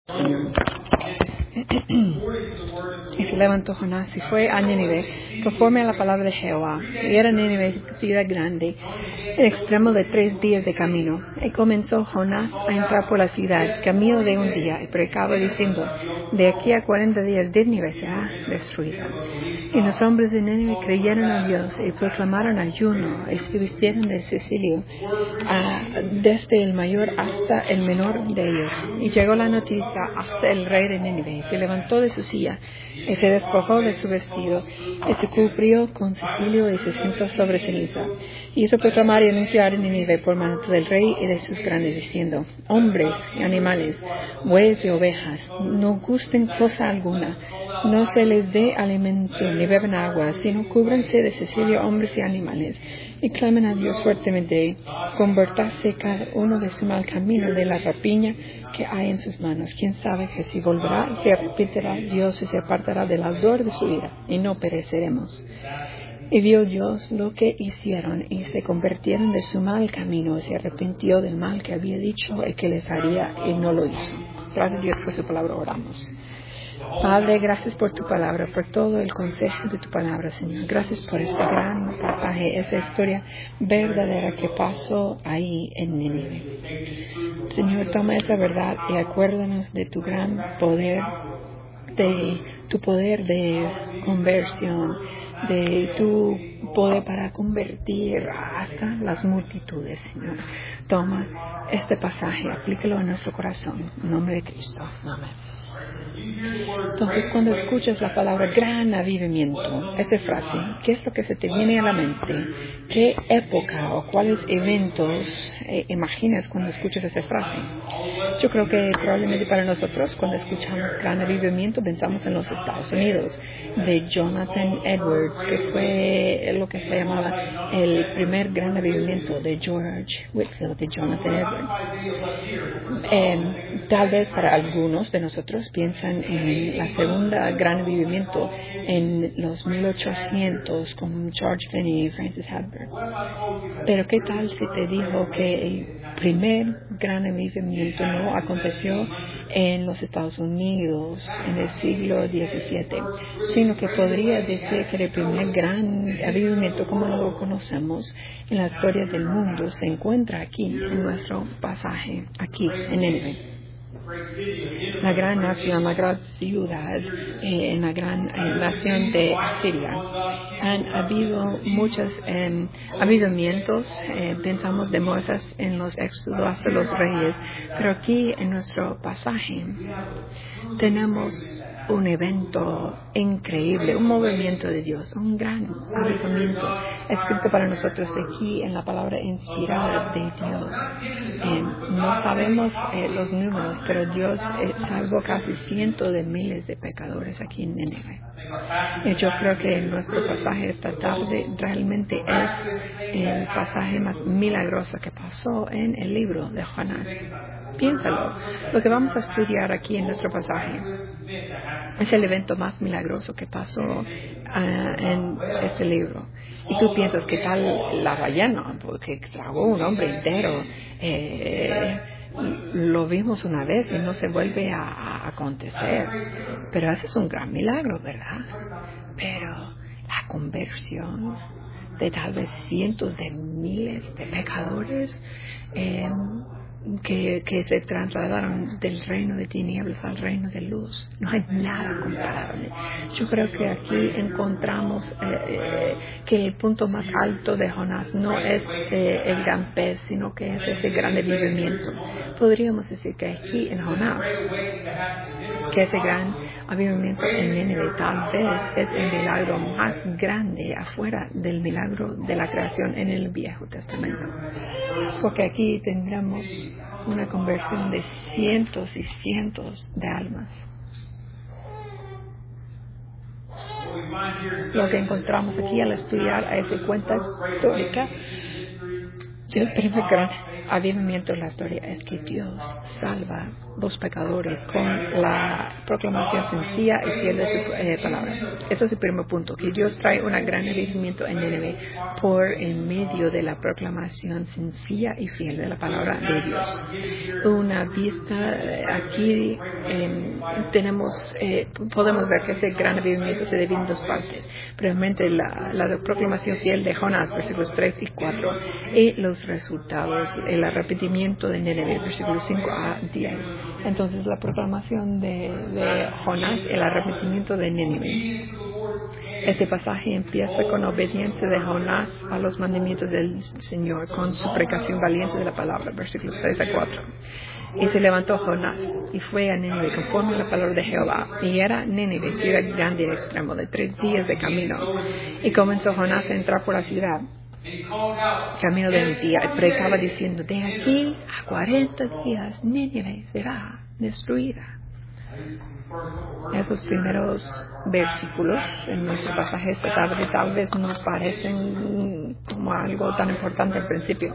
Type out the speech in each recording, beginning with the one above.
Señor. Y se levantó Jonás y fue a Nínive, conforme a la palabra de Jehová. Y era Nínive ciudad grande, el extremo de 3 días de camino. Y comenzó Jonás a entrar por la ciudad, camino de un día, y predicaba diciendo, de aquí a 40 días Nínive será destruida. Y los hombres de Nínive creyeron a Dios y proclamaron ayuno, y se vistieron de cecilio, desde el mayor hasta el menor de ellos. Y llegó la noticia hasta el rey de Nínive, y se levantó de su silla, y se despojó de su vestido, y se cubrió con cecilio, y se sentó sobre ceniza. Y hizo proclamar y anunciar en Nínive por mano del rey y de sus grandes, diciendo, hombres y animales, bueyes y ovejas, no gusten cosa alguna, no se les dé alimento ni beban agua, sino cúbranse de cecilio hombres y animales, y clamen a Dios fuertemente, convertirse cada uno de su mal camino, de la rapiña que hay en sus manos. Quién sabe que si volverá, se arrepentirá Dios y se apartará del ardor de su ira, y no pereceremos. Y vio Dios lo que hicieron, y se convirtieron de su mal camino, y se arrepintió del mal que había dicho y que les haría, y no lo hizo. Gracias a Dios por su palabra, oramos. Padre, gracias por tu palabra, por todo el consejo de tu palabra, Señor. Gracias por este gran pasaje, esa historia verdadera que pasó ahí en Nínive. Señor, toma esa verdad y acuérdanos de tu gran poder, de tu poder de conversión, de tu poder para convertir hasta las multitudes, Señor. Toma este pasaje, aplícalo en nuestro corazón. En nombre de Cristo. Amén. Entonces, cuando escuchas la palabra gran avivamiento, esa frase, ¿qué es lo que se te viene a la mente? ¿Qué época o cuáles eventos imaginas cuando escuchas esa frase? Yo creo que probablemente para nosotros, cuando escuchamos gran avivamiento, pensamos en los Estados Unidos, de Jonathan Edwards, que fue lo que se llamaba el primer gran avivamiento de George Whitefield, de Jonathan Edwards. Tal vez para algunos de nosotros piensan en la segunda gran avivamiento en los 1800 con George Finney y Francis Hepburn. Pero ¿qué tal si te dijo que el primer gran avivamiento no aconteció en los Estados Unidos en el siglo XVII, sino que podría decir que el primer gran avivamiento como lo conocemos en la historia del mundo se encuentra aquí en nuestro pasaje, aquí en Nínive? La gran nación, la gran ciudad, en la gran nación de Asiria. Han habido muchos avivamientos, pensamos de Moisés en los éxodos hasta los reyes, pero aquí en nuestro pasaje tenemos un evento increíble, un movimiento de Dios, un gran avivamiento escrito para nosotros aquí en la palabra inspirada de Dios. No sabemos los números, pero Dios salvó casi cientos de miles de pecadores aquí en Nínive. Yo creo que nuestro pasaje esta tarde realmente es el pasaje más milagroso que pasó en el libro de Jonás. Piénsalo, lo que vamos a estudiar aquí en nuestro pasaje es el evento más milagroso que pasó en este libro. Y tú piensas, ¿qué tal la ballena? Porque tragó un hombre entero. Lo vimos una vez y no se vuelve a acontecer. Pero ese es un gran milagro, ¿verdad? Pero la conversión de tal vez cientos de miles de pecadores que se trasladaron del reino de tinieblas al reino de luz. No hay nada comparable. Yo creo que aquí encontramos que el punto más alto de Jonás no es el gran pez, sino que es ese gran avivamiento. Podríamos decir que aquí en Jonás, que ese gran avivamiento en Nínive tal vez es el milagro más grande afuera del milagro de la creación en el Viejo Testamento. Porque aquí tendremos una conversión de cientos y cientos de almas. Lo que encontramos aquí al estudiar a esa cuenta histórica del primer gran avivamiento en la historia es que Dios salva los pecadores con la proclamación sencilla y fiel de su palabra. Ese es el primer punto, que Dios trae un gran avivamiento en Nínive por en medio de la proclamación sencilla y fiel de la palabra de Dios. Una vista aquí podemos ver que ese gran avivamiento se divide en dos partes. Primeramente la proclamación fiel de Jonás, versículos 3 y 4, y los resultados, el arrepentimiento de Nínive, versículos 5 a 10. Entonces, la proclamación de Jonás, el arrepentimiento de Nínive. Este pasaje empieza con la obediencia de Jonás a los mandamientos del Señor, con su predicación valiente de la palabra, versículos 3 a 4. Y se levantó Jonás y fue a Nínive conforme a la palabra de Jehová. Y era Nínive, ciudad grande y extremo, de 3 días de camino. Y comenzó Jonás a entrar por la ciudad, camino de un día, y predicaba diciendo: de aquí a 40 días Nínive será destruida. Esos primeros versículos en nuestro pasaje esta tarde tal vez nos parecen como algo tan importante al principio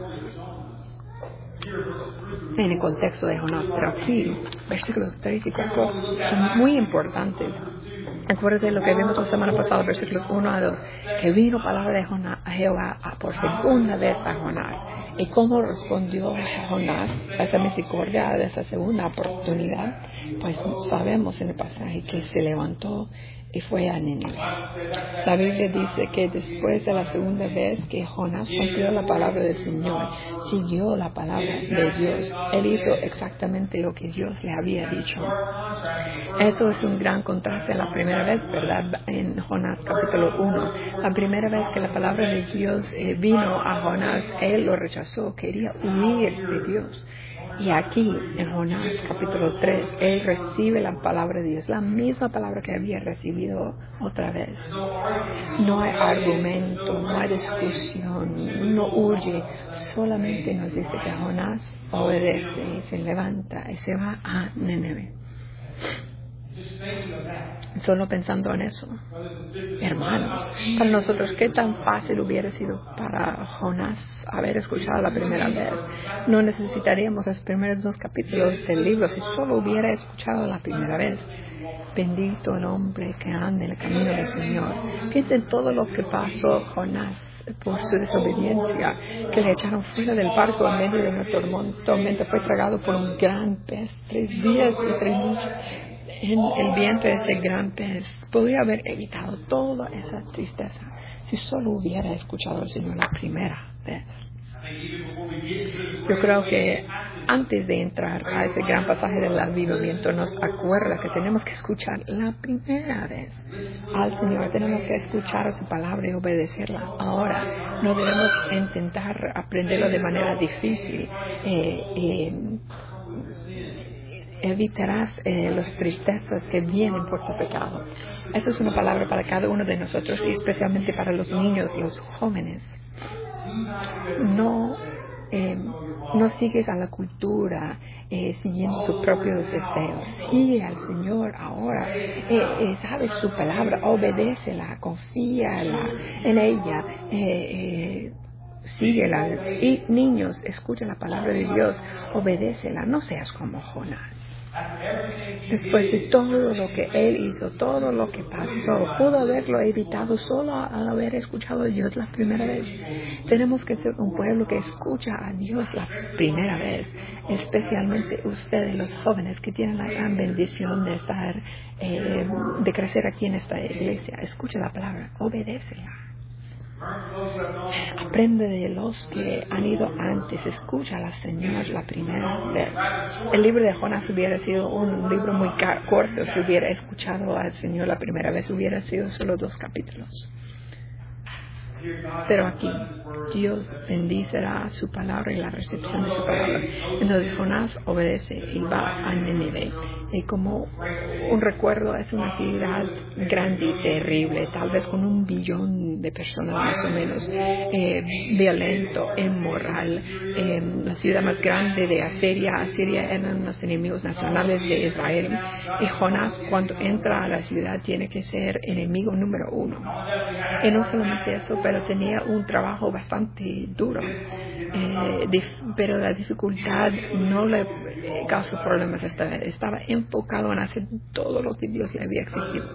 en el contexto de Jonás, pero aquí versículos 3 y 4 son muy importantes. Acuérdate lo que vimos la semana pasada, versículos 1 a 2, que vino palabra de Jehová por segunda vez a Jonás. ¿Y cómo respondió Jonás a esa misericordia, de esa segunda oportunidad? Pues sabemos en el pasaje que se levantó y fue a Nínive. La Biblia dice que después de la segunda vez que Jonás cumplió la palabra del Señor, siguió la palabra de Dios, él hizo exactamente lo que Dios le había dicho. Eso es un gran contraste a la primera vez, ¿verdad? En Jonás capítulo 1. La primera vez que la palabra de Dios vino a Jonás, él lo rechazó, quería huir de Dios. Y aquí, en Jonás capítulo 3, él recibe la palabra de Dios, la misma palabra que había recibido otra vez. No hay argumento, no hay discusión, no huye, solamente nos dice que Jonás obedece y se levanta y se va a Nínive. Solo pensando en eso, hermanos, para nosotros, ¿qué tan fácil hubiera sido para Jonás haber escuchado la primera vez? No necesitaríamos los primeros 2 capítulos del libro si solo hubiera escuchado la primera vez. Bendito el hombre que anda en el camino del Señor. Piensen todo lo que pasó Jonás por su desobediencia, que le echaron fuera del barco en medio de una tormenta, fue tragado por un gran pez, 3 días y 3 noches en el vientre de ese gran pez. Podría haber evitado toda esa tristeza si solo hubiera escuchado al Señor la primera vez. Yo creo que antes de entrar a ese gran pasaje del avivamiento nos acuerda que tenemos que escuchar la primera vez al Señor, tenemos que escuchar su palabra y obedecerla. Ahora no debemos intentar aprenderlo de manera difícil. Evitarás las tristezas que vienen por tu pecado. Esa es una palabra para cada uno de nosotros y especialmente para los niños, los jóvenes. No sigues a la cultura siguiendo tus propios deseos. Sigue al Señor ahora. Sabes su palabra, obedécela, confía en ella. Síguela. Y niños, escucha la palabra de Dios, obedécela. No seas como Jonás. Después de todo lo que él hizo, todo lo que pasó, pudo haberlo evitado solo al haber escuchado a Dios la primera vez. Tenemos que ser un pueblo que escucha a Dios la primera vez, especialmente ustedes los jóvenes que tienen la gran bendición de estar, de crecer aquí en esta iglesia. Escucha la palabra, obedécela. Aprende de los que han ido antes. Escucha al Señor la primera vez. El libro de Jonás hubiera sido un libro muy corto. Si hubiera escuchado al Señor la primera vez, hubiera sido solo 2 capítulos. Pero aquí Dios bendicerá su palabra y la recepción de su palabra. Entonces Jonás obedece y va a Nínive. Y como un recuerdo, es una ciudad grande y terrible, tal vez con 1 billón de personas más o menos, violento, inmoral, la ciudad más grande de Asiria. Asiria eran los enemigos nacionales de Israel. Y Jonás, cuando entra a la ciudad, tiene que ser enemigo número 1. Y no solamente eso, pero tenía un trabajo bastante duro. Pero la dificultad no le causó problemas esta vez. Estaba enfocado en hacer todo lo que Dios le había exigido.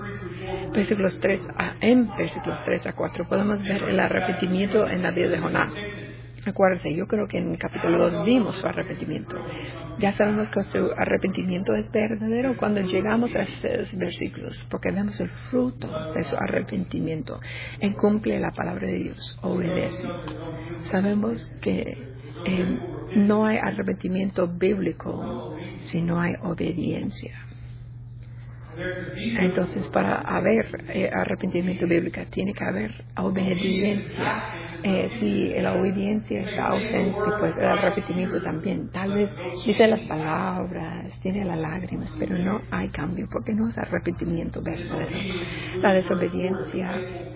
En versículos 3 a 4 podemos ver el arrepentimiento en la vida de Jonás. Acuérdense, yo creo que en el capítulo 2 vimos su arrepentimiento. Ya sabemos que su arrepentimiento es verdadero cuando llegamos a estos versículos, porque vemos el fruto de su arrepentimiento. Él cumple la palabra de Dios, obedece. Sabemos que no hay arrepentimiento bíblico si no hay obediencia. Entonces, para haber arrepentimiento bíblico, tiene que haber obediencia. Si la obediencia está ausente, pues el arrepentimiento también. Tal vez dice las palabras, tiene las lágrimas, pero no hay cambio, porque no es arrepentimiento verdadero. La desobediencia,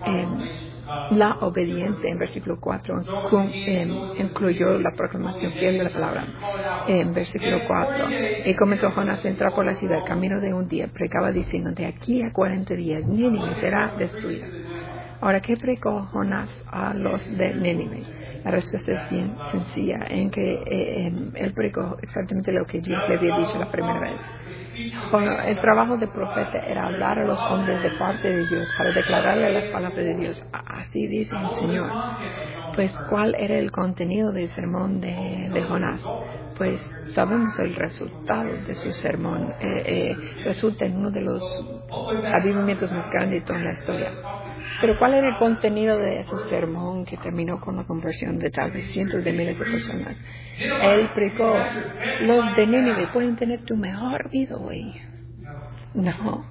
la obediencia en versículo 4 incluyó la proclamación fiel de la palabra. En versículo 4, y comenzó Jonás a entrar por la ciudad, camino de un día, predicaba diciendo, de aquí a 40 días Nínive será destruida. Ahora, ¿qué predicó Jonás a los de Nínive? La respuesta es bien sencilla, en que él predicó exactamente lo que Dios le había dicho la primera vez. El trabajo del profeta era hablar a los hombres de parte de Dios para declararle las palabras de Dios. Así dice el Señor. Pues, ¿cuál era el contenido del sermón de Jonás? Pues sabemos el resultado de su sermón. Resulta en uno de los avivamientos más grandes de toda la historia. Pero ¿cuál era el contenido de ese sermón que terminó con la conversión de tal vez cientos de miles de personas? Él predicó, los de Nínive pueden tener tu mejor vida hoy. No.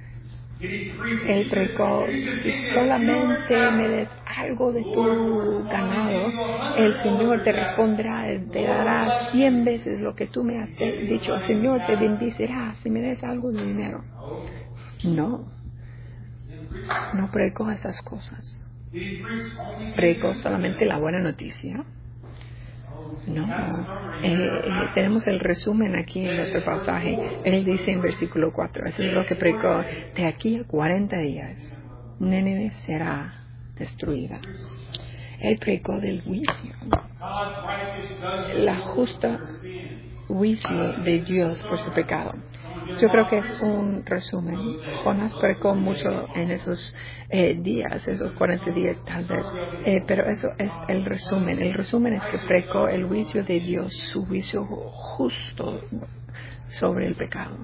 Él predicó, si solamente me des algo de tu ganado, el Señor te responderá, te dará 100 veces lo que tú me has dicho. El Señor te bendecirá si me des algo de dinero. No predicó esas cosas. Predicó solamente la buena noticia. No. Tenemos el resumen aquí en nuestro pasaje. Él dice en versículo 4, eso es lo que predicó, de aquí a 40 días, Nínive será destruida. Él predicó del juicio, la justa juicio de Dios por su pecado. Yo creo que es un resumen. Jonás predicó mucho en esos días, esos 40 días tal vez, pero eso es el resumen. El resumen es que predicó el juicio de Dios, su juicio justo sobre el pecado.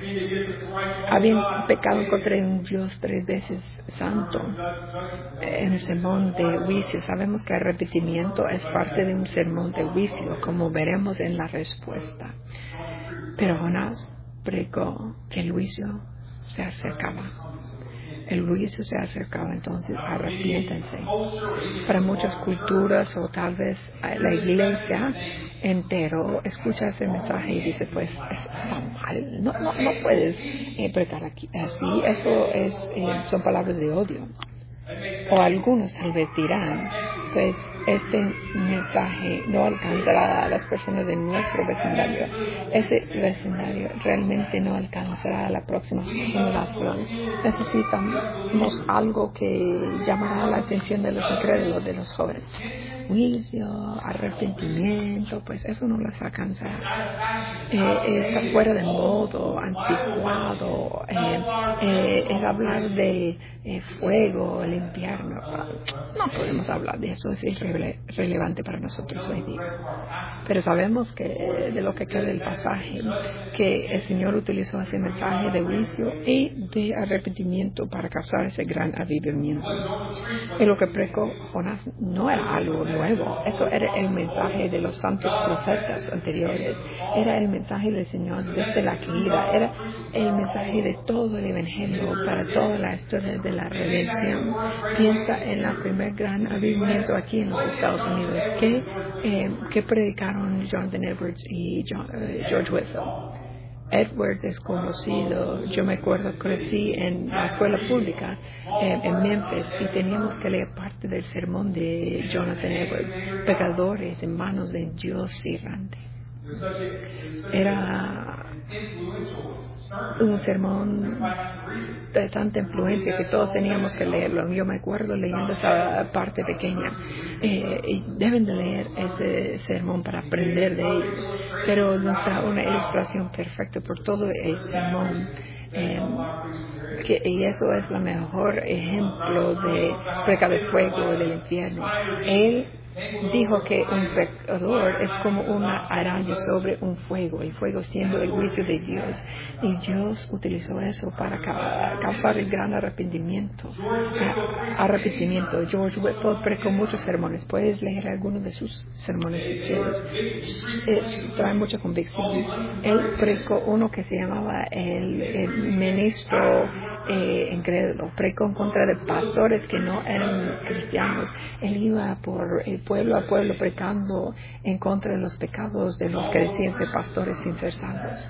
Habían pecado contra un Dios 3 veces santo. En un sermón de juicio, sabemos que el arrepentimiento es parte de un sermón de juicio, como veremos en la respuesta. Pero Jonás predicó que el juicio se acercaba. El juicio se acercaba, entonces arrepiéntanse. Para muchas culturas o tal vez la iglesia entero escucha ese mensaje y dice, pues está mal, no puedes predicar aquí así, eso son palabras de odio. O algunos tal vez dirán, pues este mensaje no alcanzará a las personas de nuestro vecindario. Ese vecindario realmente no alcanzará a la próxima generación. Necesitamos algo que llamará la atención de los incrédulos, de los jóvenes. Juicio, arrepentimiento, pues eso no les alcanzará. Está fuera de modo, anticuado. Es hablar de fuego, el infierno. No podemos hablar de eso, es irrelevante para nosotros hoy día. Pero sabemos que de lo que queda del pasaje, que el Señor utilizó ese mensaje de juicio y de arrepentimiento para causar ese gran avivamiento. Y lo que predicó Jonás no era algo nuevo, eso era el mensaje de los santos profetas anteriores, era el mensaje del Señor desde la caída, era el mensaje de todo el evangelio para toda la historia de la redención. Piensa en el primer gran avivamiento aquí en los Estados Unidos que predicaron Jonathan Edwards y George Whitfield. Edwards es conocido, yo me acuerdo, crecí en la escuela pública en Memphis y teníamos que leer parte del sermón de Jonathan Edwards, pecadores en manos de Dios errante. Era un sermón de tanta influencia que todos teníamos que leerlo. Yo me acuerdo leyendo esa parte pequeña. Y deben de leer ese sermón para aprender de él. Pero nos da una ilustración perfecta por todo el sermón. Y eso es el mejor ejemplo de prueba de fuego del infierno. Él dijo que un pecador es como una araña sobre un fuego, el fuego siendo el juicio de Dios. Y Dios utilizó eso para causar el gran arrepentimiento. George Whitefield predicó muchos sermones. Puedes leer algunos de sus sermones si quieres. Trae mucha convicción. Él predicó uno que se llamaba el ministro incrédulo. Predicó en contra de pastores que no eran cristianos. Él iba por pueblo a pueblo predicando en contra de los pecados de los que decían ser pastores sin ser salvos.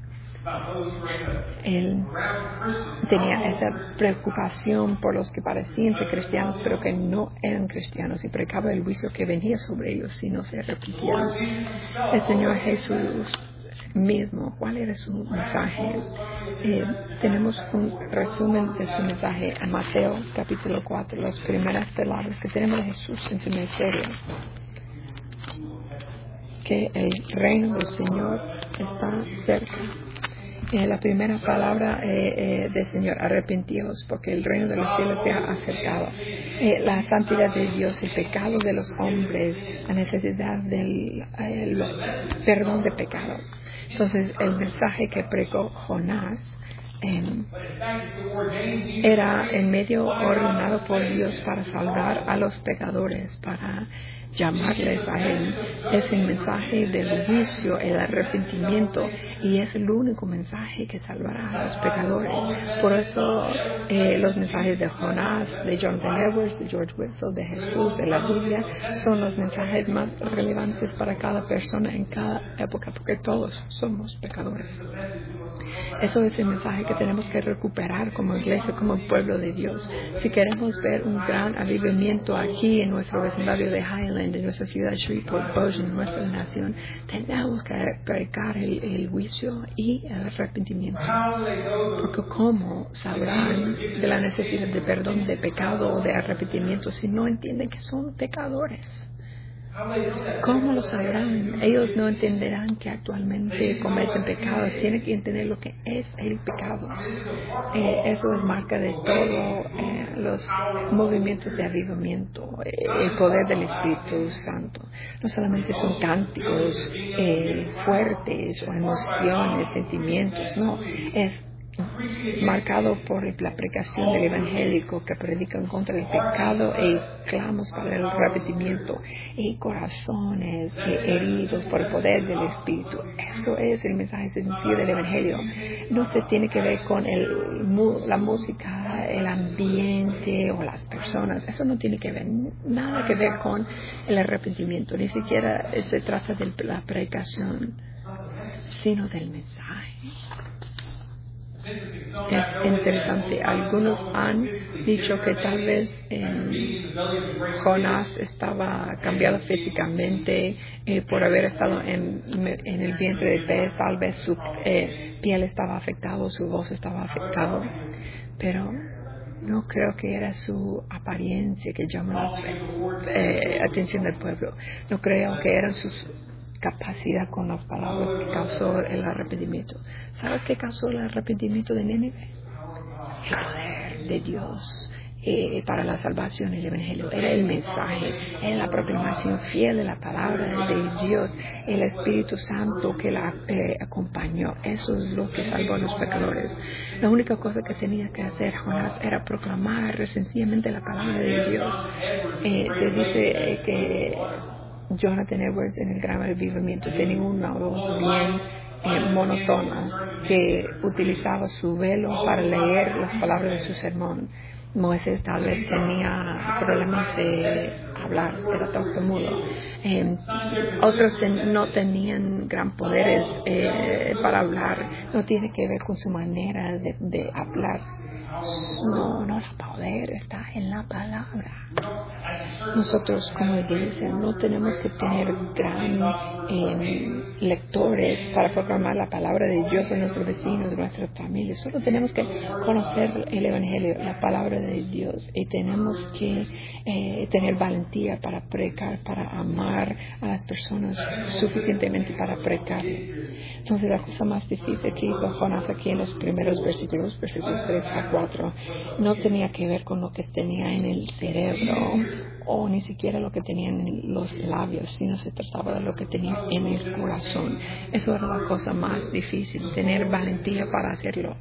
Él tenía esa preocupación por los que parecían ser cristianos pero que no eran cristianos y predicaba el juicio que venía sobre ellos si no se arrepentían. El Señor Jesús mismo, ¿cuál era su mensaje? Tenemos un resumen de su mensaje en Mateo capítulo 4, las primeras palabras que tenemos de Jesús en su ministerio, que el reino del Señor está cerca. La primera palabra del Señor, arrepentíos, porque el reino de los cielos se ha acercado. La santidad de Dios, el pecado de los hombres, la necesidad del perdón de pecado. Entonces, el mensaje que predicó Jonás era en medio ordenado por Dios para salvar a los pecadores, para llamarles a Él. Es el mensaje del juicio, el arrepentimiento, y es el único mensaje que salvará a los pecadores. Por eso los mensajes de Jonás, de Jonathan Edwards, de George Whitefield, de Jesús, de la Biblia, son los mensajes más relevantes para cada persona en cada época, porque todos somos pecadores. Eso es el mensaje que tenemos que recuperar como iglesia, como pueblo de Dios. Si queremos ver un gran avivamiento aquí en nuestro vecindario de Highland, en nuestra ciudad Shreveport, Bossier, en nuestra nación, tenemos que predicar el juicio y el arrepentimiento. Porque ¿cómo sabrán de la necesidad de perdón, de pecado o de arrepentimiento si no entienden que son pecadores? ¿Cómo lo sabrán? Ellos no entenderán que actualmente cometen pecados. Tienen que entender lo que es el pecado. Eso es marca de todos los movimientos de avivamiento, el poder del Espíritu Santo. No solamente son cánticos fuertes o emociones, sentimientos, no. Es marcado por la predicación del evangélico que predican contra el pecado y clamamos para el arrepentimiento y corazones heridos por el poder del Espíritu. Eso es el mensaje sencillo del evangelio. No se tiene que ver con la música, el ambiente o las personas. Eso no tiene que ver nada que ver con el arrepentimiento. Ni siquiera se trata de la predicación, sino del mensaje. Es interesante. Algunos han dicho que tal vez Jonás estaba cambiado físicamente por haber estado en el vientre de pez. Tal vez su piel estaba afectada, su voz estaba afectada. Pero no creo que era su apariencia que llamó la atención del pueblo. No creo que eran sus capacidad con las palabras que causó el arrepentimiento. ¿Sabes qué causó el arrepentimiento de Nínive? El poder de Dios para la salvación, el evangelio. Era el mensaje, era la proclamación fiel de la palabra de Dios, el Espíritu Santo que la acompañó. Eso es lo que salvó a los pecadores. La única cosa que tenía que hacer Jonás era proclamar sencillamente la palabra de Dios. Se dice que Jonathan Edwards en el Gran Avivamiento tenía una voz bien monótona, que utilizaba su velo para leer las palabras de su sermón. Moisés tal vez tenía problemas de hablar, era tartamudo. Otros no tenían gran poderes para hablar. No tiene que ver con su manera de hablar, No, el poder está en la palabra. Nosotros, como iglesia, no tenemos que tener gran lectores para proclamar la palabra de Dios a nuestros vecinos, a nuestras familias. Solo tenemos que conocer el Evangelio, la palabra de Dios, y tenemos que tener valentía para predicar, para amar a las personas suficientemente para predicar. Entonces, la cosa más difícil que hizo Jonás aquí en los primeros versículos 3 a 4, no tenía que ver con lo que tenía en el cerebro o ni siquiera lo que tenía en los labios, sino se trataba de lo que tenía en el corazón. Eso era la cosa más difícil, tener valentía para hacerlo.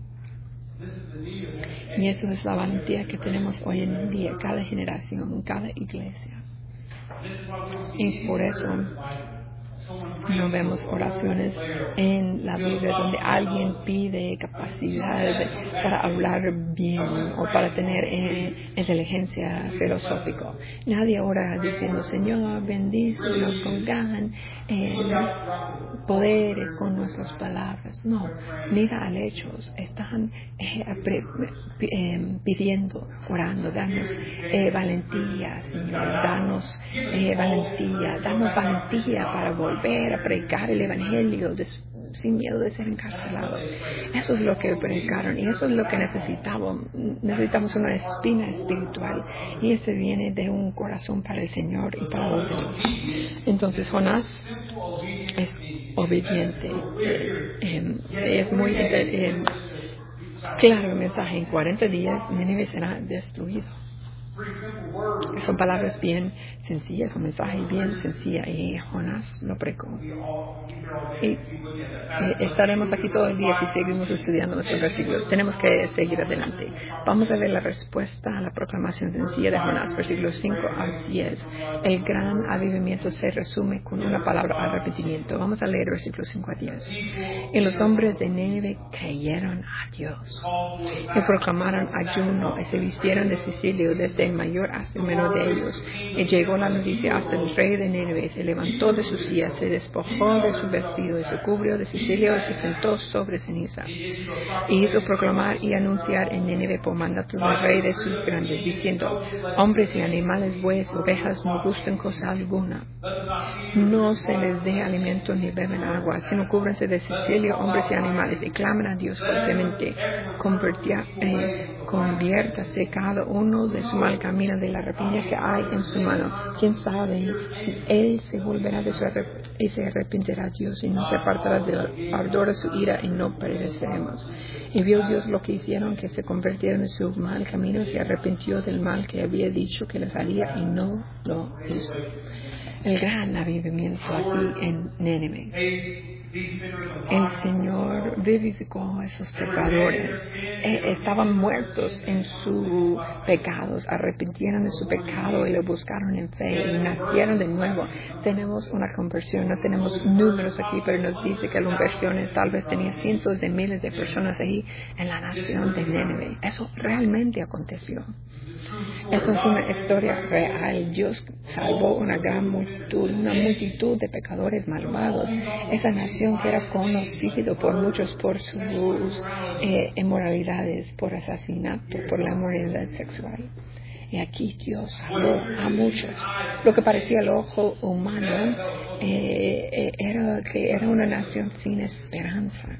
Y eso es la valentía que tenemos hoy en día, cada generación, cada iglesia. Y por eso no vemos oraciones en la Biblia donde alguien pide capacidad para hablar bien o para tener inteligencia filosófica. Nadie ora diciendo, Señor, bendícenos con gran poderes con nuestras palabras. No, mira al hechos. Están pidiendo, orando, danos valentía, Señor, danos valentía para volver a predicar el Evangelio sin miedo de ser encarcelado. Eso es lo que predicaron y eso es lo que necesitamos. Necesitamos una espina espiritual y ese viene de un corazón para el Señor y para los demás. Entonces Jonás es obediente. Es muy claro el mensaje. En 40 días Nínive será destruido. Son palabras bien sencillas, un mensaje bien sencillo, y Jonás lo predicó. Y estaremos aquí todo el día si seguimos estudiando nuestros versículos. Tenemos que seguir adelante. Vamos a ver la respuesta a la proclamación sencilla de Jonás, versículos 5 a 10. El gran avivamiento se resume con una palabra: arrepentimiento. Vamos a leer versículos 5 a 10. Y los hombres de Nínive creyeron a Dios y proclamaron ayuno y se vistieron de sicilio desde el mayor hasta el menor de ellos. Y llegó la noticia hasta el rey de Nínive. Se levantó de su silla, se despojó de su vestido y se cubrió de sicilio y se sentó sobre ceniza. Y hizo proclamar y anunciar en Nínive por mandato del rey de sus grandes, diciendo: hombres y animales, bueyes, ovejas, no gusten cosa alguna. No se les dé alimento ni beben agua, sino cúbrense de sicilio hombres y animales, y clamen a Dios fuertemente. Conviértase cada uno de su mal camino, de la rapiña que hay en su mano. Quién sabe si él se volverá de su y se arrepentirá a Dios y no se apartará del ardor de su ira y no pereceremos. Y vio Dios lo que hicieron, que se convirtieron de su mal camino y se arrepintió del mal que había dicho que les haría y no lo hizo. El gran avivamiento aquí en Nínive. El Señor vivificó a esos pecadores. Estaban muertos en sus pecados, arrepintieron de su pecado y lo buscaron en fe y nacieron de nuevo. Tenemos una conversión, no tenemos números aquí, pero nos dice que la conversión tal vez tenía cientos de miles de personas ahí en la nación de Nínive. Eso realmente aconteció. Eso es una historia real. Dios salvó una gran multitud, una multitud de pecadores malvados. Esa nación que era conocida por muchos por sus inmoralidades, por asesinato, por la inmoralidad sexual. Y aquí Dios salvó a muchos. Lo que parecía al ojo humano era que era una nación sin esperanza.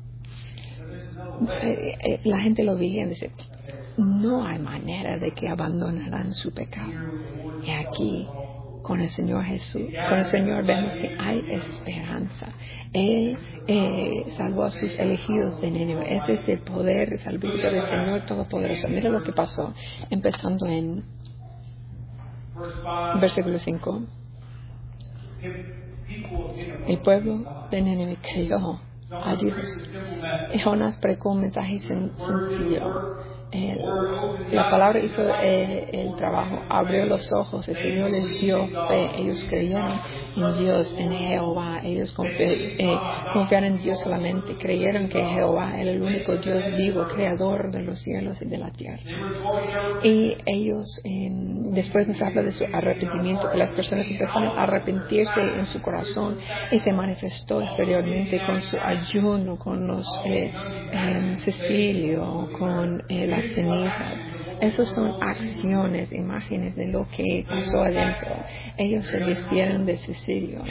La gente lo veía y decía: no hay manera de que abandonarán su pecado. Y aquí, con el Señor Jesús, con el Señor vemos que hay esperanza. Él salvó a sus elegidos de Nínive. Ese es el poder salvífico del Señor Todopoderoso. Mira lo que pasó, empezando en versículo 5. El pueblo de Nínive creyó a Dios. Y Jonás predicó un mensaje sencillo. la palabra hizo el trabajo, abrió los ojos, el Señor les dio fe, ellos creyeron en Dios, en Jehová, ellos confiaron en Dios solamente, creyeron que Jehová era el único Dios vivo, creador de los cielos y de la tierra. Y ellos, después nos habla de su arrepentimiento, que las personas empezaron a arrepentirse en su corazón y se manifestó exteriormente con su ayuno, con los cecilio, con las cenizas. Esas son acciones, imágenes de lo que pasó adentro. Ellos se vistieron de cecilio.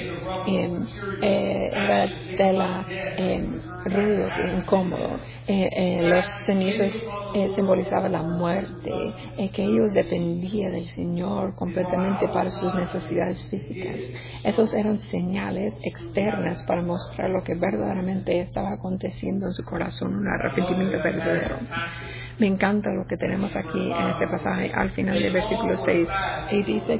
Era tela rudo, incómodo. Los cenizas simbolizaban la muerte, que ellos dependían del Señor completamente para sus necesidades físicas. Esos eran señales externas para mostrar lo que verdaderamente estaba aconteciendo en su corazón, un arrepentimiento verdadero. Me encanta lo que tenemos aquí en este pasaje al final del versículo 6. Y dice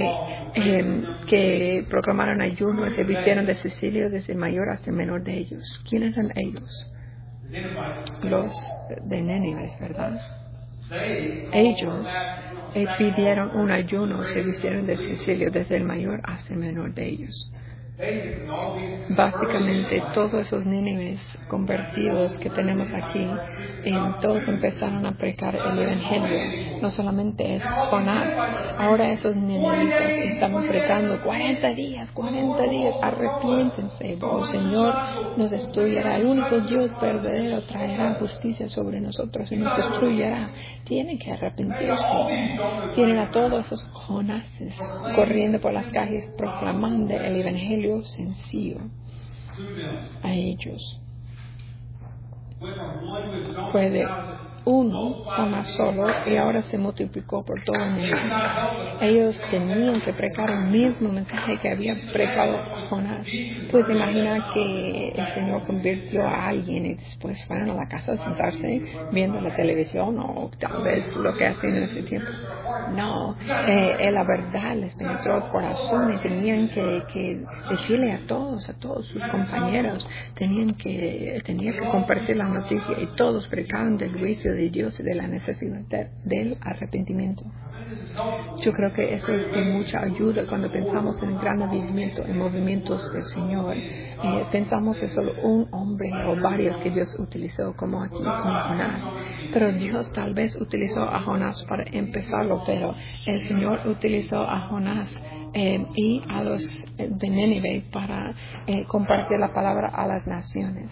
que proclamaron ayuno y se vistieron de cecilio desde el mayor hasta el menor de ellos. ¿Quiénes eran ellos? Los de Nínive, ¿verdad? Ellos pidieron un ayuno y se vistieron de cecilio desde el mayor hasta el menor de ellos. Básicamente todos esos nínives convertidos que tenemos aquí, todos empezaron a predicar el evangelio. No solamente es Jonás, ahora esos nínivitas estaban predicando 40 días, arrepiéntense, o el Señor nos destruirá, el único Dios verdadero traerá justicia sobre nosotros y nos destruirá. Tienen que arrepentirse. Tienen a todos esos Jonases corriendo por las calles proclamando el evangelio sencillo a ellos. Fue de uno Jonás solo y ahora se multiplicó por todo el mundo. Ellos tenían que predicar el mismo mensaje que había predicado Jonás. Pues imagina que el Señor convirtió a alguien y después fueron a la casa a sentarse viendo la televisión o tal vez lo que hacen en ese tiempo. No, la verdad les penetró el corazón y tenían que decirle a todos sus compañeros, tenían que compartir la noticia y todos predicaban del juicio de Dios y de la necesidad del arrepentimiento. Yo creo que eso es de mucha ayuda cuando pensamos en el gran avivamiento, en movimientos del Señor. Pensamos en solo un hombre o varios que Dios utilizó, como aquí, como Jonás. Pero Dios tal vez utilizó a Jonás para empezarlo, pero el Señor utilizó a Jonás y a los de Nínive para compartir la palabra a las naciones.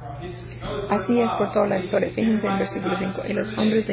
Así es por toda la historia. Fíjense en versículo 5. Y los hombres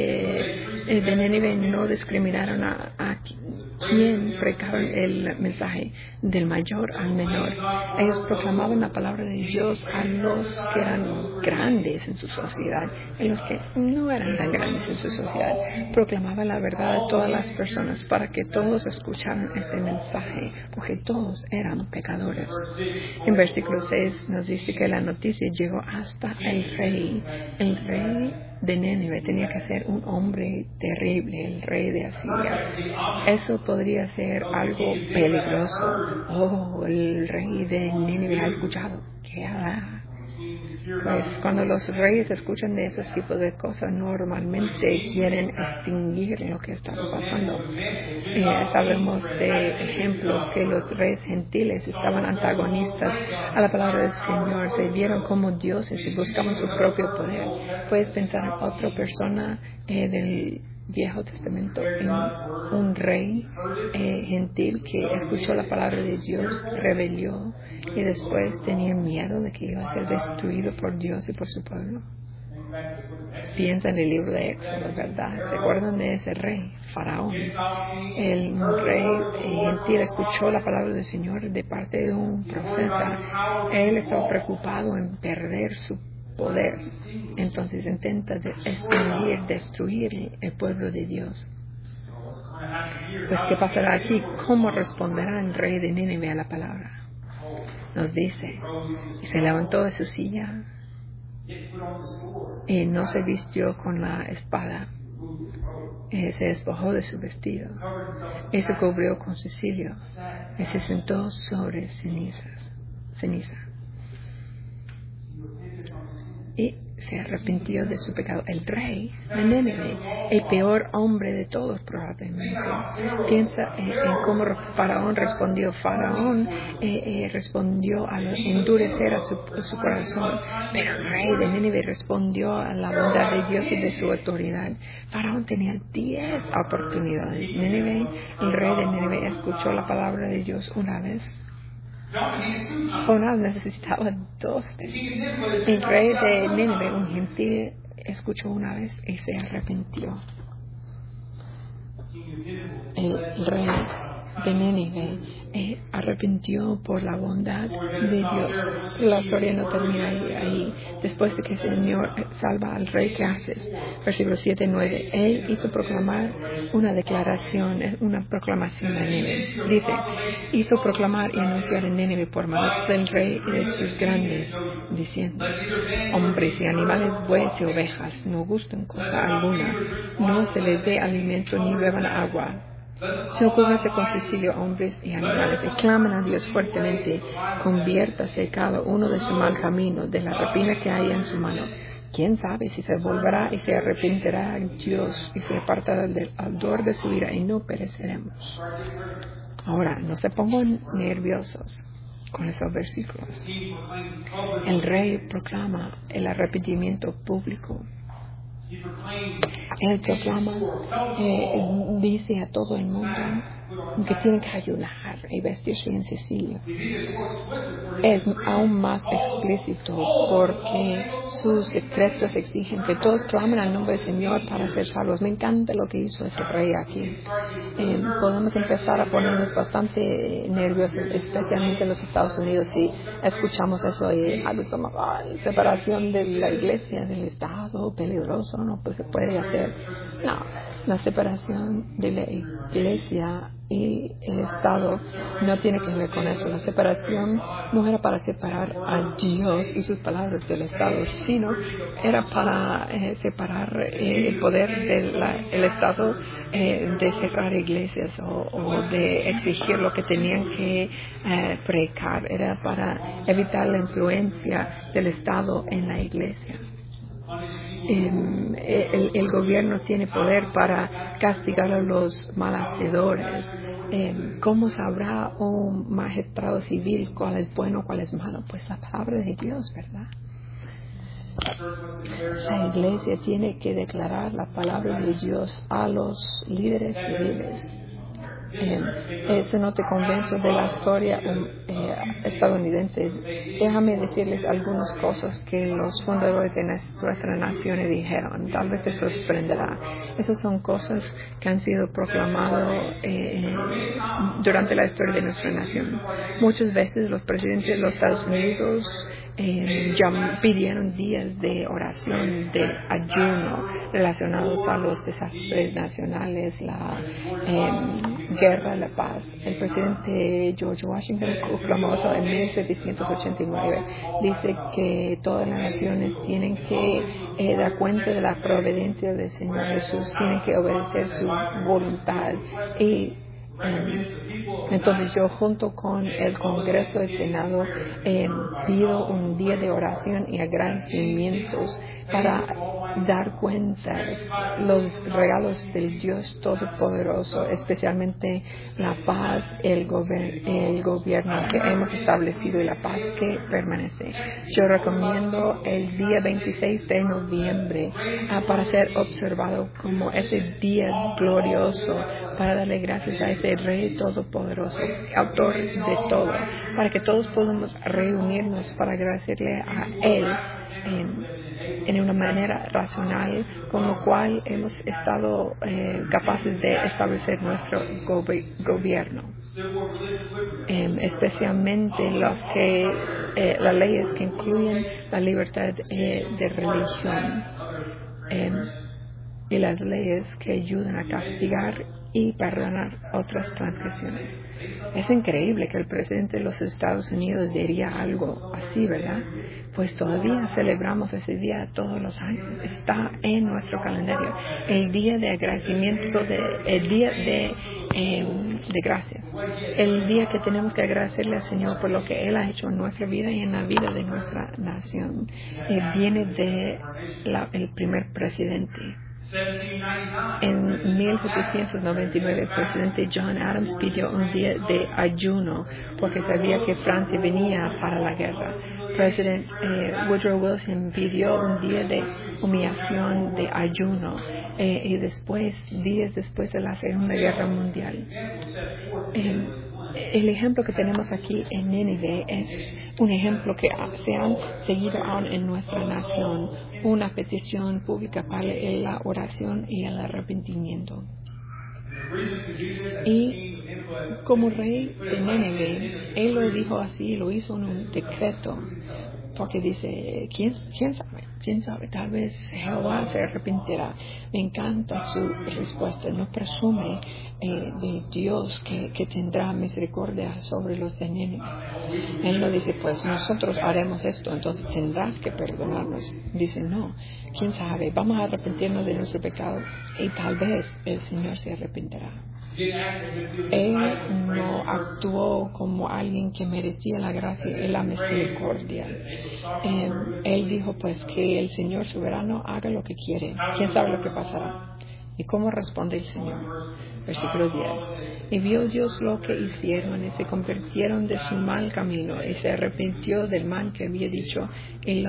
de Nínive no discriminaron a quien predicaron el mensaje, del mayor al menor. Ellos proclamaban la palabra de Dios a los que eran grandes en su sociedad y los que no eran tan grandes en su sociedad. Proclamaban la verdad a todas las personas para que todos escucharan este mensaje, porque todos eran pecadores. En versículo 6 nos dice que la noticia llegó hasta el rey. El rey de Nínive tenía que ser un hombre terrible, el rey de Asiria. Eso podría ser algo peligroso. Oh, el rey de Nínive ha escuchado. ¿Qué hará? Pues cuando los reyes escuchan de esos tipos de cosas, normalmente quieren extinguir lo que está pasando. Sabemos de ejemplos que los reyes gentiles estaban antagonistas a la palabra del Señor, se vieron como dioses y buscaban su propio poder. Puedes pensar en otra persona del Viejo Testamento, en un rey gentil que escuchó la palabra de Dios, rebelió y después tenía miedo de que iba a ser destruido por Dios y por su pueblo. Piensa en el libro de Éxodo, ¿verdad? ¿Se acuerdan de ese rey, Faraón? El rey gentil escuchó la palabra del Señor de parte de un profeta. Él estaba preocupado en perder su poder. Entonces intenta extinguir, destruir el pueblo de Dios. Pues, ¿qué pasará aquí? ¿Cómo responderá el rey de Nínive a la palabra? Nos dice, y se levantó de su silla y no se vistió con la espada, se despojó de su vestido y se cubrió con cecilio y se sentó sobre ceniza. Y se arrepintió de su pecado. El rey de Nínive, el peor hombre de todos probablemente. Piensa en cómo Faraón respondió. Faraón respondió al endurecer a su corazón, pero el rey de Nínive respondió a la bondad de Dios y de su autoridad. Faraón tenía 10 oportunidades. El rey de Nínive escuchó la palabra de Dios una vez. Jonás necesitaba 2 veces. El rey de Nínive, un gentil, escuchó una vez y se arrepintió. El rey de Nínive arrepintió por la bondad de Dios. La historia no termina ahí. Después de que el Señor salva al rey, ¿qué haces? Versículo 7-9. Él hizo proclamar una declaración, una proclamación a Nínive. Dice, hizo proclamar y anunciar en Nínive por manos del rey y de sus grandes, diciendo, hombres y animales, bueyes y ovejas, no gusten cosa alguna, no se les dé alimento ni beban agua. Sino cúbrase con Cecilio hombres y animales, y claman a Dios fuertemente, conviértase cada uno de su mal camino, de la rapina que hay en su mano. ¿Quién sabe si se volverá y se arrepentirá Dios y se apartará del ardor de su ira y no pereceremos? Ahora, no se pongan nerviosos con esos versículos. El rey proclama el arrepentimiento público. Él proclama, dice a todo el mundo que tienen que ayunar y vestirse en Cecilio. Es aún más explícito porque sus secretos exigen que todos clamen al nombre del Señor para ser salvos. Me encanta lo que hizo ese rey aquí. Podemos empezar a ponernos bastante nerviosos, especialmente en los Estados Unidos, si escuchamos eso y separación de la iglesia del Estado, peligroso, no pues se puede hacer. No, la separación de la iglesia y el Estado no tiene que ver con eso. La separación no era para separar a Dios y sus palabras del Estado, sino era para separar el poder del Estado de cerrar iglesias o de exigir lo que tenían que predicar. Era para evitar la influencia del Estado en la iglesia. El gobierno tiene poder para castigar a los malhacedores. ¿Cómo sabrá un magistrado civil cuál es bueno, cuál es malo? Pues la palabra de Dios, ¿verdad? La iglesia tiene que declarar la palabra de Dios a los líderes civiles. Eso no te convenzo de la historia estadounidense. Déjame decirles algunas cosas que los fundadores de nuestra nación dijeron. Tal vez te sorprenderá. Esas son cosas que han sido proclamadas durante la historia de nuestra nación. Muchas veces los presidentes de los Estados Unidos pidieron días de oración, de ayuno relacionados a los desastres nacionales, la guerra, la paz. El presidente George Washington proclamó eso en 1789. Dice que todas las naciones tienen que dar cuenta de la providencia del Señor Jesús, tienen que obedecer su voluntad. Y entonces yo junto con el Congreso del Senado pido un día de oración y agradecimientos para dar cuenta los regalos del Dios Todopoderoso, especialmente la paz, el gobierno que hemos establecido y la paz que permanece. Yo recomiendo el día 26 de noviembre para ser observado como ese día glorioso, para darle gracias a ese Rey Todopoderoso, autor de todo, para que todos podamos reunirnos para agradecerle a Él en una manera racional, con lo cual hemos estado capaces de establecer nuestro gobierno. Especialmente las leyes que incluyen la libertad de religión y las leyes que ayudan a castigar y perdonar otras transgresiones. Es increíble que el presidente de los Estados Unidos diría algo así, ¿verdad? Pues todavía celebramos ese día todos los años. Está en nuestro calendario. El día de agradecimiento, el día de gracias. el día que tenemos que agradecerle al Señor por lo que Él ha hecho en nuestra vida y en la vida de nuestra nación. Viene de el primer presidente. En 1799 el presidente John Adams pidió un día de ayuno porque sabía que Francia venía para la guerra. Presidente Woodrow Wilson pidió un día de humillación, de ayuno, y días después de la Segunda Guerra Mundial. El ejemplo que tenemos aquí en Nínive es un ejemplo que se han seguido aún en nuestra nación, una petición pública para la oración y el arrepentimiento. Y como rey de Nínive, él lo dijo así, lo hizo en un decreto, porque dice, ¿quién sabe? Tal vez Jehová se arrepentirá. Me encanta su respuesta. No presume de Dios que tendrá misericordia sobre los de Nínive. Él no dice, pues nosotros haremos esto, entonces tendrás que perdonarnos. Dice, no, quién sabe, vamos a arrepentirnos de nuestro pecado y tal vez el Señor se arrepentirá. Él no actuó como alguien que merecía la gracia y la misericordia. Él dijo pues que el Señor soberano haga lo que quiere. ¿Quién sabe lo que pasará? ¿Y cómo responde el Señor? Versículo 10. Y vio Dios lo que hicieron y se convirtieron de su mal camino y se arrepintió del mal que había dicho y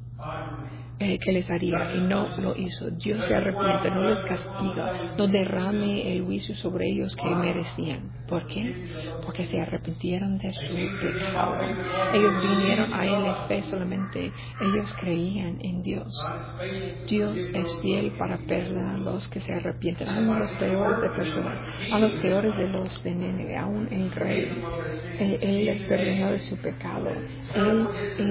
que les haría, y no lo hizo. Dios se arrepiente, no les castiga, no derrame el juicio sobre ellos que merecían. ¿Por qué? Porque se arrepintieron de su pecado. Ellos vinieron a Él en fe solamente, ellos creían en Dios. Dios es fiel para perdonar a los que se arrepienten, aún los peores de personas, a los peores de los de Nínive, aún el rey. Él les perdonó de su pecado. Él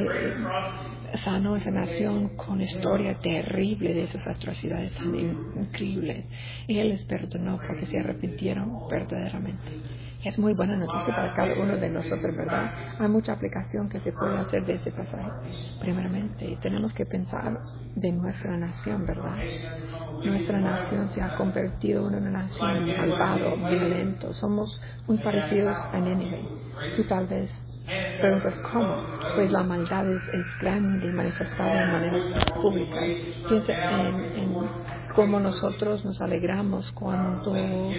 sanó esa nación con historia terrible de esas atrocidades tan increíbles. Y Él les perdonó porque se arrepintieron verdaderamente. Es muy buena noticia para cada uno de nosotros, ¿verdad? Hay mucha aplicación que se puede hacer de ese pasaje. Primeramente, tenemos que pensar de nuestra nación, ¿verdad? Nuestra nación se ha convertido en una nación malvada, violenta. Somos muy parecidos a Nínive. Tú tal vez preguntas, ¿cómo? Pues la maldad es grande y manifestada de maneras públicas. Piensa en cómo nosotros nos alegramos cuando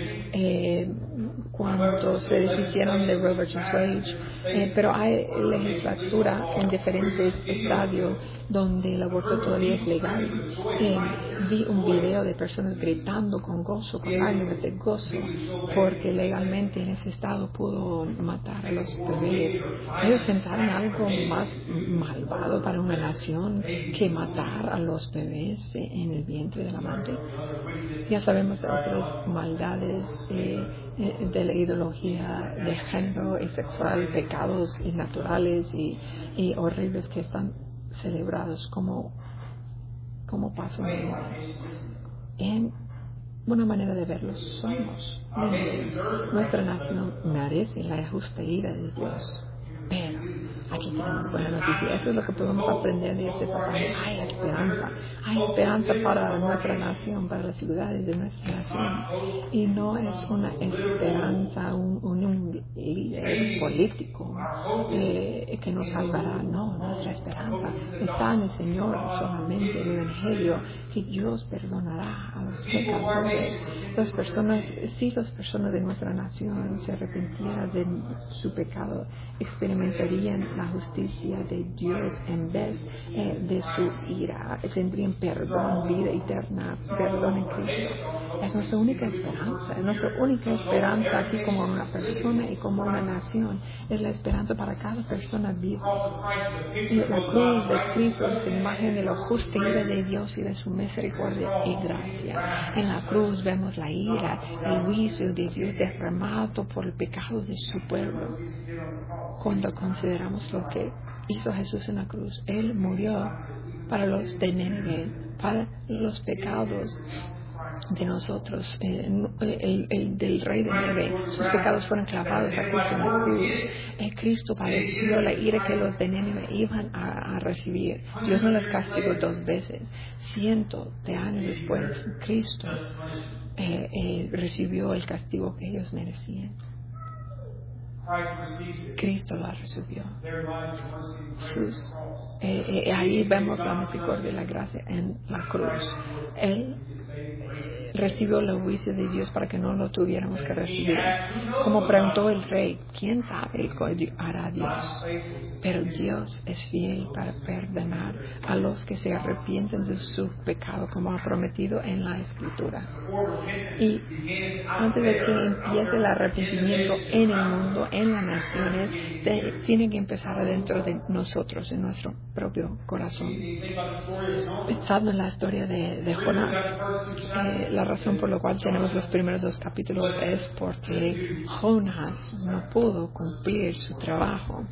se deshicieron de Roe vs. Wade, pero hay legislatura en diferentes estadios donde el aborto todavía es legal. Vi un video de personas gritando con gozo, con lágrimas de gozo, porque legalmente en ese estado pudo matar a los bebés. Ellos pensaron algo más malvado para una nación que matar a los bebés en el vientre de la madre. Ya sabemos de otras maldades de la ideología de género y sexual, pecados innaturales y horribles que están celebrados como paso en una manera de verlos. Somos nuestra nación merece la justa ira de Dios, pero aquí tenemos buena noticia. Eso es lo que podemos aprender de este pasaje. Hay esperanza para nuestra nación, para las ciudades de nuestra nación, y no es una esperanza un líder político que nos salvará. No, nuestra esperanza está en el Señor solamente, en el Evangelio, que Dios perdonará a los pecadores. Las personas de nuestra nación se arrepintieran de su pecado, experimentarían la justicia de Dios en vez de su ira, tendrían perdón, vida eterna, perdón en Cristo. Es nuestra única esperanza, aquí como una persona y como una nación, es la esperanza para cada persona viva. Y la cruz de Cristo es la imagen de la justa ira de Dios y de su misericordia y gracia. En la cruz vemos la ira, el juicio de Dios derramado por el pecado de su pueblo. Cuando consideramos lo que hizo Jesús en la cruz, Él murió para los de Nínive, para los pecados de nosotros, el del rey de Nínive. Sus pecados fueron clavados a Cristo en la cruz. Cristo padeció la ira que los de Nínive iban a recibir. Dios no les castigó 2 veces. Cientos de años después, Cristo recibió el castigo que ellos merecían. Cristo la recibió. Ahí vemos la misericordia y la gracia en la cruz. Él recibió el juicio de Dios para que no lo tuviéramos que recibir. Como preguntó el rey, ¿quién sabe qué hará Dios? Pero Dios es fiel para perdonar a los que se arrepienten de su pecado, como ha prometido en la Escritura. Y antes de que empiece el arrepentimiento en el mundo, en las naciones, tiene que empezar adentro de nosotros, en nuestro propio corazón. Pensando en la historia de Jonás, la razón por la cual tenemos los primeros 2 capítulos es porque Jonás no pudo cumplir su trabajo.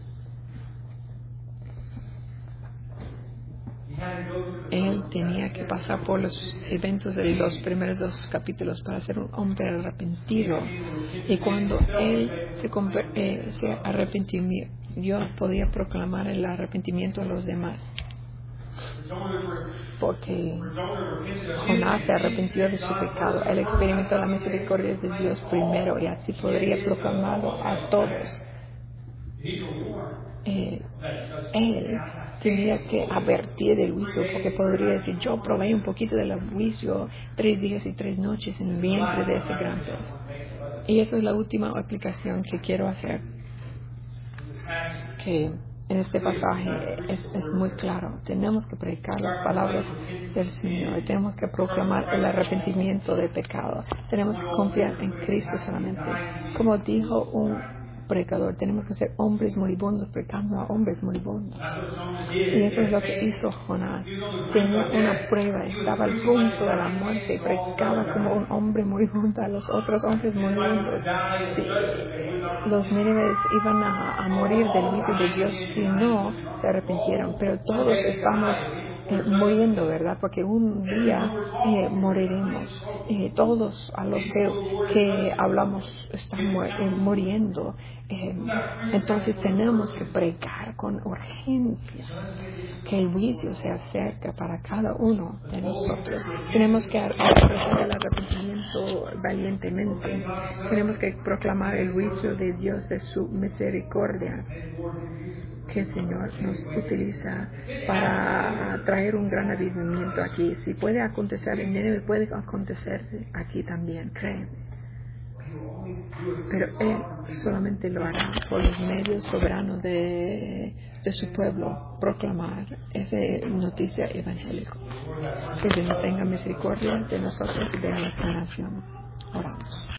Él tenía que pasar por los eventos de los primeros 2 capítulos para ser un hombre arrepentido. Y cuando él se arrepintió, podía proclamar el arrepentimiento a los demás. Porque Jonás se arrepintió de su pecado. Él experimentó la misericordia de Dios primero y así podría proclamarlo a todos. Él tenía que advertir del juicio, porque podría decir, yo probé un poquito del juicio 3 días y 3 noches en el vientre de ese gran pez. Y esa es la última aplicación que quiero hacer, que en este pasaje es muy claro. Tenemos que predicar las palabras del Señor, tenemos que proclamar el arrepentimiento del pecado, tenemos que confiar en Cristo solamente. Como dijo un predicador, tenemos que ser hombres moribundos predicando a hombres moribundos. Y eso es lo que hizo Jonás. Tenía una prueba, estaba al punto de la muerte y predicaba como un hombre moribundo a los otros hombres moribundos. Sí, los nínives iban a morir del juicio de Dios si no se arrepintieron, pero todos estamos muriendo, ¿verdad? Porque un día moriremos. Todos a los que hablamos están muriendo. Entonces tenemos que predicar con urgencia que el juicio se acerca para cada uno de nosotros. Tenemos que expresar el arrepentimiento valientemente. Tenemos que proclamar el juicio de Dios, de su misericordia, que el Señor nos utiliza para traer un gran avivamiento aquí. Si puede acontecer en Nínive, puede acontecer aquí también, créeme. Pero Él solamente lo hará por los medios soberanos de su pueblo, proclamar esa noticia evangélica. Que Dios tenga misericordia de nosotros y de nuestra nación. Oramos.